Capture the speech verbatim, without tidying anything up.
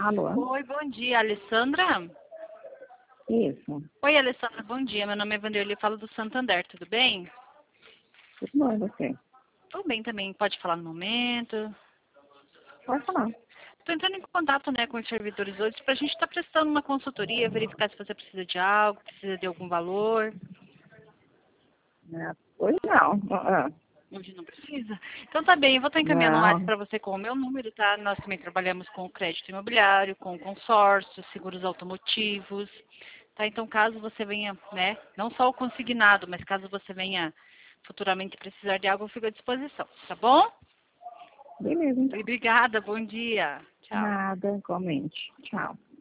Alô? Oi, bom dia, Alessandra? Isso. Oi, Alessandra, bom dia. Meu nome é Vanderlei, eu falo do Santander, tudo bem? Tudo bom, e você? Tudo bem também, pode falar no momento. Pode falar. Estou entrando em contato, né, com os servidores hoje para a gente estar prestando uma consultoria, verificar se você precisa de algo, precisa de algum valor. É, hoje não. Ah, Hoje não precisa? Então tá bem, eu vou estar encaminhando um WhatsApp Não. para você com o meu número, tá? Nós também trabalhamos com crédito imobiliário, com consórcio, seguros automotivos, tá? Então caso você venha, né, não só o consignado, mas caso você venha futuramente precisar de algo, eu fico à disposição, tá bom? Beleza, então. Obrigada, bom dia. Tchau. Nada, comente. Tchau.